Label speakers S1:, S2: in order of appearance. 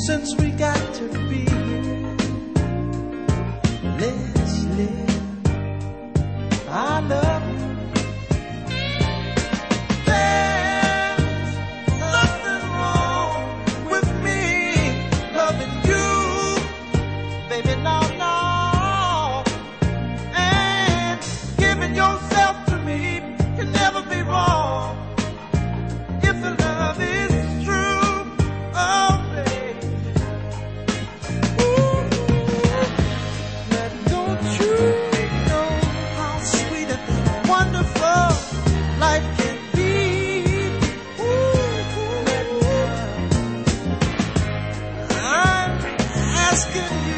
S1: since we got to be here. Let's live. I love you. There's nothing wrong with me loving you, baby, no, no. And giving yourself to me can never be wrong if the love is true. Oh, baby. Ooh, now don't you know how sweet and wonderful life can be? Ooh, I'm asking you.